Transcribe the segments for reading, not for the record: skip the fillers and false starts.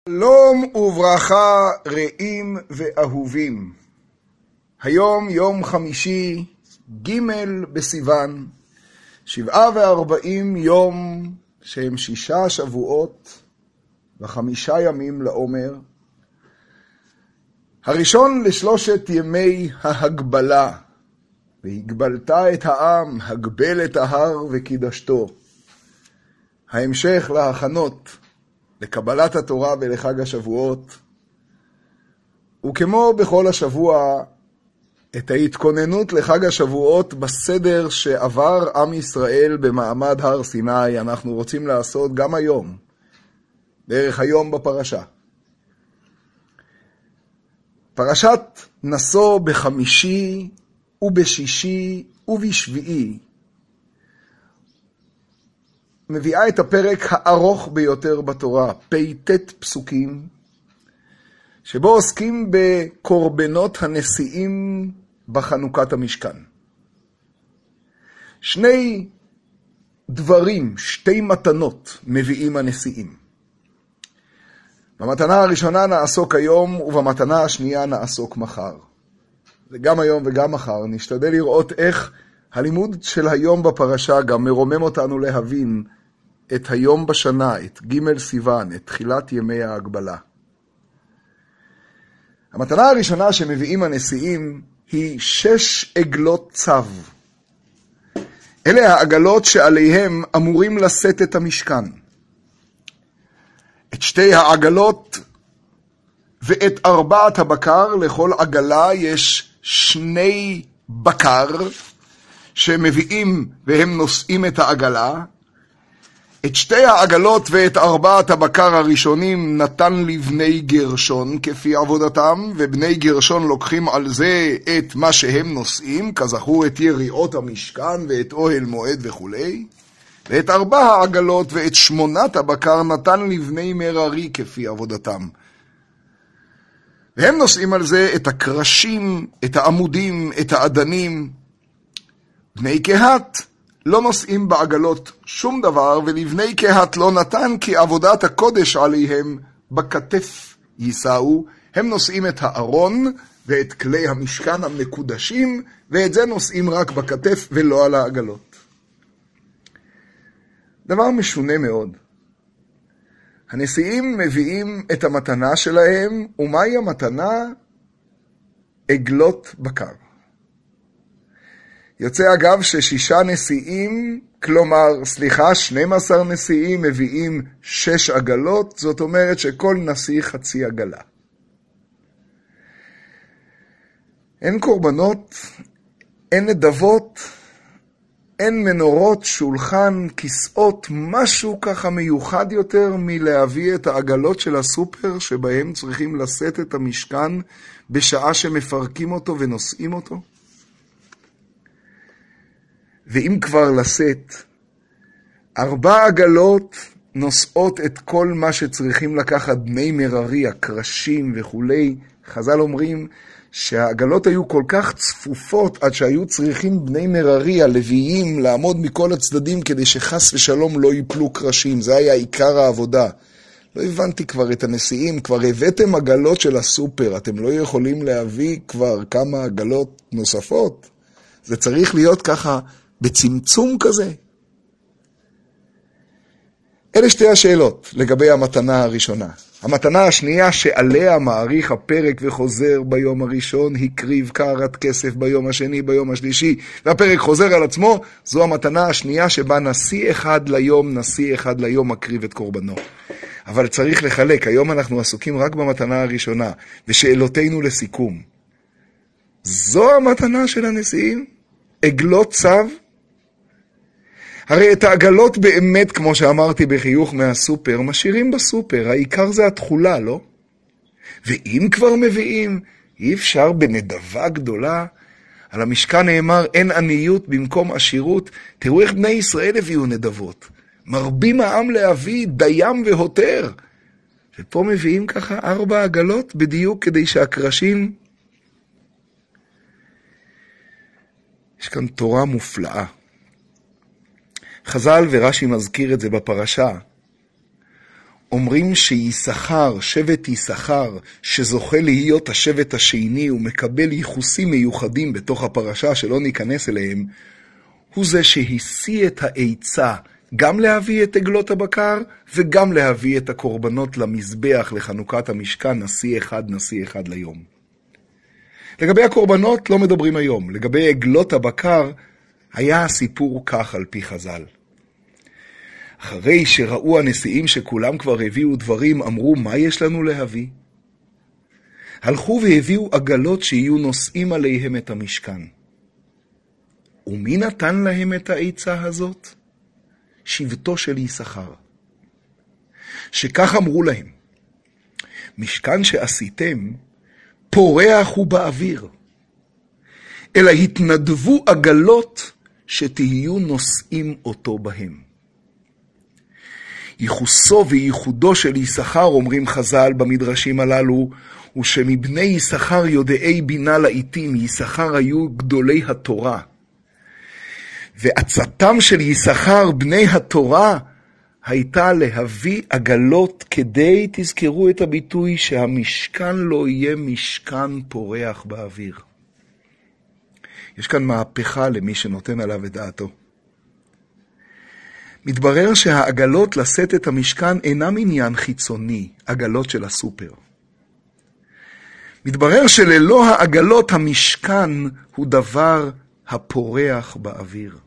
שלום וברכה רעים ואהובים. היום יום חמישי ג' בסיוון, 47 יום שהם 6 שבועות ו5 ימים לעומר. הראשון לשלושת ימי ההגבלה, והגבלת את העם, הגבל את ההר וקידשתו. ההמשך להכנות לקבלת התורה ולחג השבועות, וכמו בכל השבוע, את ההתכוננות לחג השבועות בסדר שעבר עם ישראל במעמד הר סיני, אנחנו רוצים לעשות גם היום, דרך היום בפרשה. פרשת נשוא בחמישי ובשישי ובשביעי, מביאה את הפרק הארוך ביותר בתורה, פ"ט פסוקים, שבו עוסקים בקורבנות הנשיאים בחנוכת המשכן. שני דברים, שתי מתנות מביאים הנשיאים. במתנה הראשונה נעסוק היום, ובמתנה השנייה נעסוק מחר. וגם היום וגם מחר נשתדל לראות איך הלימוד של היום בפרשה גם מרומם אותנו להבין את היום בשנה, את ג' סיוון, את תחילת ימי ההגבלה. המתנה הראשונה שמביאים הנשיאים היא 6 עגלות צו. אלה העגלות שעליהם אמורים לשאת את המשכן. את 2 העגלות ואת 4 הבקר, לכל עגלה יש 2 בקר שמביאים והם נושאים את העגלה. את 2 העגלות ואת 4 הבקר הראשונים נתן לבני גרשון כפי עבודתם, ובני גרשון לוקחים על זה את מה שהם נושאים, כזכור את יריעות המשכן ואת אוהל מועד וכו'. ואת 4 העגלות ואת 8 הבקר נתן לבני מררי כפי עבודתם. והם נושאים על זה את הקרשים, את העמודים, את העדנים. בני קהת לא נושאים בעגלות שום דבר, ולבני קהת לא נתן, כי עבודת הקודש עליהם בכתף יישאו. הם נושאים את הארון ואת כלי המשכן המקודשים, ואת זה נושאים רק בכתף ולא על העגלות. דבר משונה מאוד. הנשיאים מביאים את המתנה שלהם, ומהי המתנה? עגלות בקר. יוצא אגב ש6 נשיאים, כלומר, 12 נשיאים מביאים 6 עגלות, זאת אומרת שכל נשיא חצי עגלה. אין קורבנות, אין נדבות, אין מנורות, שולחן, כיסאות, משהו ככה מיוחד יותר מלהביא את העגלות של הסופר שבהם צריכים לשאת את המשכן בשעה שמפרקים אותו ונושאים אותו. ואם כבר לשאת, 4 עגלות נושאות את כל מה שצריכים לקחת בני מררי, הקרשים וכו'. חז"ל אומרים שהעגלות היו כל כך צפופות עד שהיו צריכים בני מררי, הלוויים, לעמוד מכל הצדדים כדי שחס ושלום לא ייפלו קרשים. זה היה עיקר העבודה. לא הבנתי כבר את הנשיאים, כבר הבאתם עגלות של הסופר, אתם לא יכולים להביא כבר כמה עגלות נוספות? זה צריך להיות ככה בצמצום כזה. אלה 2 השאלות לגבי המתנה הראשונה. המתנה השנייה שעליה מעריך הפרק וחוזר ביום הראשון, הקריב קערת כסף ביום השני, ביום השלישי, והפרק חוזר על עצמו, זו המתנה השנייה שבה נשיא אחד ליום מקריב את קורבנו. אבל צריך לחלק, היום אנחנו עסוקים רק במתנה הראשונה, ושאלותינו לסיכום. זו המתנה של הנשיאים? עגלות צו? הרי את העגלות באמת, כמו שאמרתי בחיוך מהסופר, משאירים בסופר, העיקר זה התחולה, לא? ואם כבר מביאים, אי אפשר בנדבה גדולה. על המשכן נאמר, אין עניות במקום עשירות. תראו איך בני ישראל הביאו נדבות. מרבים העם להביא דים והותר. ופה מביאים ככה 4 עגלות בדיוק כדי שהקרשים... יש כאן תורה מופלאה. חז"ל ורש"י מזכיר את זה בפרשה, אומרים שיששכר, שבט יששכר, שזוכה להיות השבט השני ומקבל ייחוסים מיוחדים בתוך הפרשה שלא ניכנס אליהם, הוא זה שהשיא את העיצה גם להביא את עגלות הבקר וגם להביא את הקורבנות למזבח לחנוכת המשכן, נשיא אחד ליום. לגבי הקורבנות לא מדברים היום, לגבי עגלות הבקר היה הסיפור כך על פי חז"ל. אחרי שראו הנשיאים שכולם כבר הביאו דברים, אמרו, מה יש לנו להביא? הלכו והביאו עגלות שיהיו נושאים עליהם את המשכן. ומי נתן להם את העצה הזאת? שבטו של יששכר. שכך אמרו להם, משכן שעשיתם פורח הוא באוויר, אלא התנדבו עגלות שתהיו נושאים אותו בהם. ייחוסו וייחודו של יששכר, אומרים חז"ל במדרשים הללו, הוא שמבני יששכר יודעי בינה לעיתים, יששכר היו גדולי התורה. ועצתם של יששכר בני התורה הייתה להביא עגלות כדי, תזכרו את הביטוי, שהמשכן לא יהיה משכן פורח באוויר. יש כאן מהפכה למי שנותן עליו את דעתו. מתברר שהעגלות לשאת את המשכן אינם עניין חיצוני, עגלות של הסופר. מתברר שללא העגלות המשכן הוא דבר הפורח באוויר.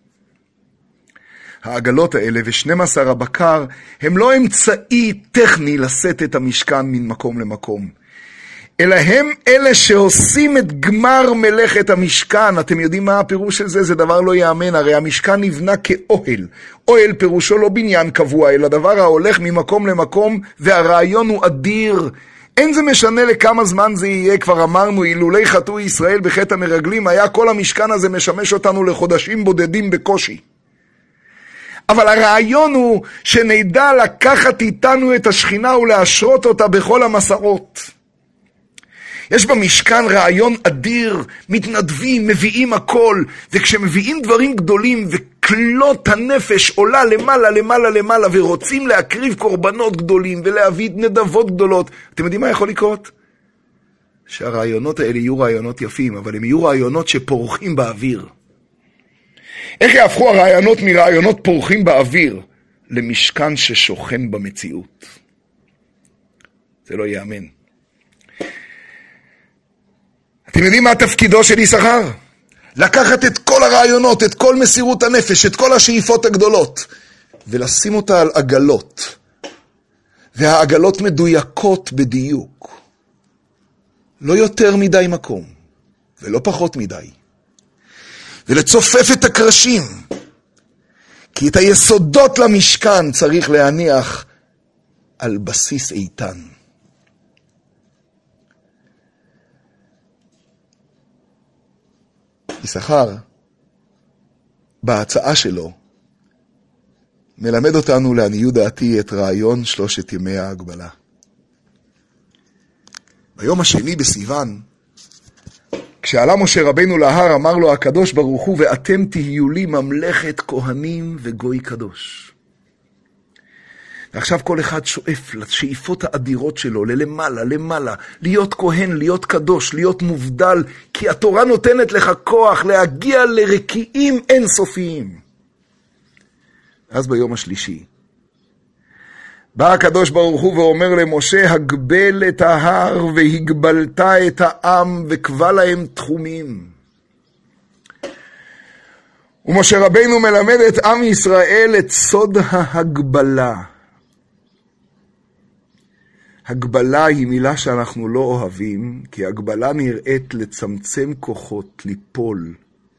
העגלות האלה ו12 הבקר הם לא אמצעי טכני לשאת את המשכן מן מקום למקום, אלא הם אלה שעושים את גמר מלאכת המשכן. אתם יודעים מה הפירוש של זה? זה דבר לא יאמן. הרי המשכן נבנה כאוהל. אוהל פירושו לא בניין קבוע, אלא דבר ההולך ממקום למקום, והרעיון הוא אדיר. אין זה משנה לכמה זמן זה יהיה, כבר אמרנו, אילולי חטאו ישראל בחטא המרגלים, היה כל המשכן הזה משמש אותנו לחודשים בודדים בקושי. אבל הרעיון הוא שנדע לקחת איתנו את השכינה ולהשרות אותה בכל המסעות. יש במשכן רעיון אדיר, מתנדבים, מביאים הכל, וכשמביאים דברים גדולים וכלות הנפש עולה למעלה, ורוצים להקריב קורבנות גדולים ולהביא נדבות גדולות, אתם יודעים מה יכול לקרות? שהרעיונות האלה יהיו רעיונות יפים, אבל הם יהיו רעיונות שפורחים באוויר. איך יהפכו הרעיונות מרעיונות פורחים באוויר למשכן ששוכן במציאות? זה לא יאמן. אתם יודעים מה תפקידו של יששכר? לקחת את כל הרעיונות, את כל מסירות הנפש, את כל השאיפות הגדולות, ולשים אותה על עגלות. והעגלות מדויקות בדיוק. לא יותר מדי מקום, ולא פחות מדי. ולצופף את הקרשים. כי את היסודות למשכן צריך להניח על בסיס איתן. יששכר, בהצעה שלו, מלמד אותנו לעניות דעתי את רעיון 3 ימי ההגבלה. ביום השני בסיוון, כשעלה משה רבנו להר, אמר לו הקדוש ברוך הוא, ואתם תהיו לי ממלכת כהנים וגוי קדוש. ועכשיו כל אחד שואף לשאיפות האדירות שלו, למעלה, להיות כהן, להיות קדוש, להיות מובדל, כי התורה נותנת לך כוח להגיע לרקיעים אינסופיים. אז ביום השלישי, בא הקדוש ברוך הוא ואומר למשה, הגבל את ההר והגבלת את העם וקבע להם תחומים. ומשה רבנו מלמד את עם ישראל את סוד ההגבלה. הגבלה היא מילה שאנחנו לא אוהבים, כי הגבלה נראית לצמצם כוחות, ליפול.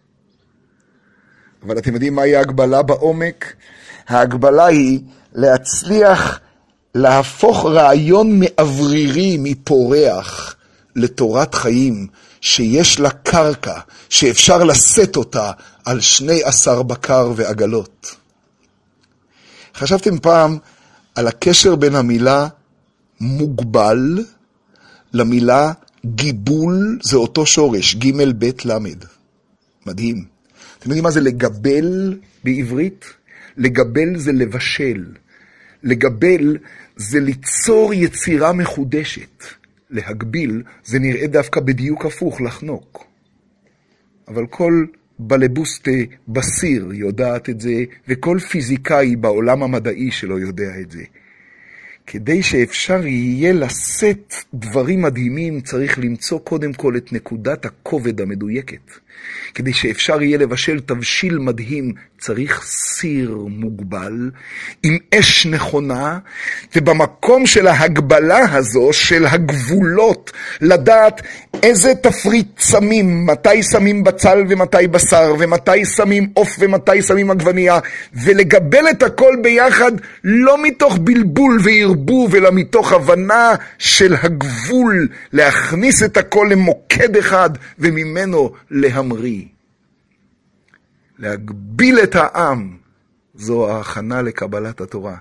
אבל אתם יודעים מהי ההגבלה בעומק? ההגבלה היא להצליח להפוך רעיון מאוורירי, מפורח, לתורת חיים, שיש לה קרקע, שאפשר לשאת אותה על 12 בקר ועגלות. חשבתם פעם על הקשר בין המילה מוגבל למילה גיבול? זה אותו שורש, ג' ב' למד. מדהים. אתם יודעים מה זה לגבל בעברית? לגבל זה לבשל. לגבל זה ליצור יצירה מחודשת. להגביל זה נראה דווקא בדיוק הפוך, לחנוק. אבל כל בלבוסטה בסיר יודעת את זה, וכל פיזיקאי בעולם המדעי שלו יודע את זה. כדי שאפשר יהיה לשאת דברים מדהימים, צריך למצוא קודם כל את נקודת הכובד המדויקת. כדי שאפשר יהיה לבשל תבשיל מדהים, צריך סיר מוגבל, עם אש נכונה, ובמקום של ההגבלה הזו, של הגבולות, לדעת איזה תפריט שמים, מתי שמים בצל ומתי בשר, ומתי שמים עוף ומתי שמים עגבנייה, ולגבל את הכל ביחד, לא מתוך בלבול וערבוב, אלא מתוך הבנה של הגבול, להכניס את הכל למוקד אחד, וממנו להמריא. להגביל את העם, זו ההכנה לקבלת התורה.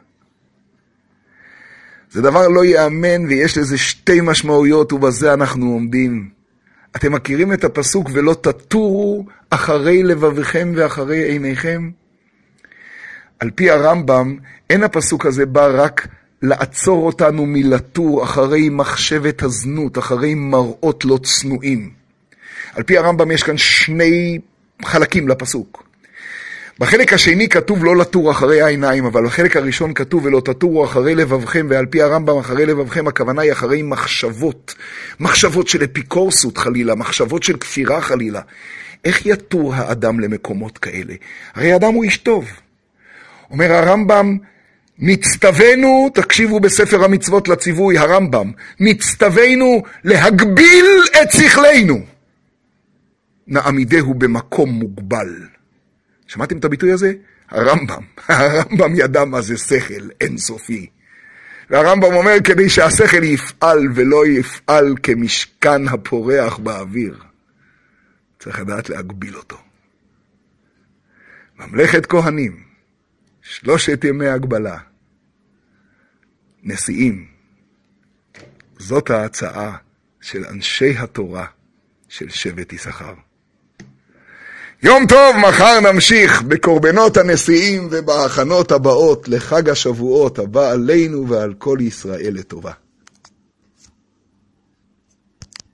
זה דבר לא יאמן, ויש לזה שתי משמעויות, ובזה אנחנו עומדים. אתם מכירים את הפסוק, ולא תטורו אחרי לבביכם ואחרי עיניכם? על פי הרמב"ם, אין הפסוק הזה בא רק לעצור אותנו מלטור אחרי מחשבת הזנות, אחרי מראות לא צנועים. על פי הרמב"ם יש כאן שני חלקים לפסוק. בחלק השני כתוב לא לטור אחרי העיניים, אבל בחלק הראשון כתוב ולא תטורו אחרי לבבכם, ועל פי הרמב"ם אחרי לבבכם הכוונה היא אחרי מחשבות. מחשבות של אפיקורסות חלילה, מחשבות של כפירה חלילה. איך יטור האדם למקומות כאלה? הרי האדם הוא איש טוב. אומר הרמב"ם, מצטווינו, תקשיבו בספר המצוות לציווי, הרמב"ם, מצטווינו להגביל את שכלנו. נעמידהו במקום מוגבל. שמעתם את הביטוי הזה? הרמב"ם ידע מה זה שכל אינסופי. והרמב"ם אומר, כדי שהשכל יפעל ולא יפעל כמשכן הפורח באוויר, צריך לדעת להגביל אותו. ממלכת כהנים, 3 ימי הגבלה, נשיאים, זאת ההצעה של אנשי התורה של שבט יששכר. יום טוב, מחר נמשיך בקורבנות הנשיאים ובהכנות הבאות לחג השבועות הבא עלינו ועל כל ישראל לטובה.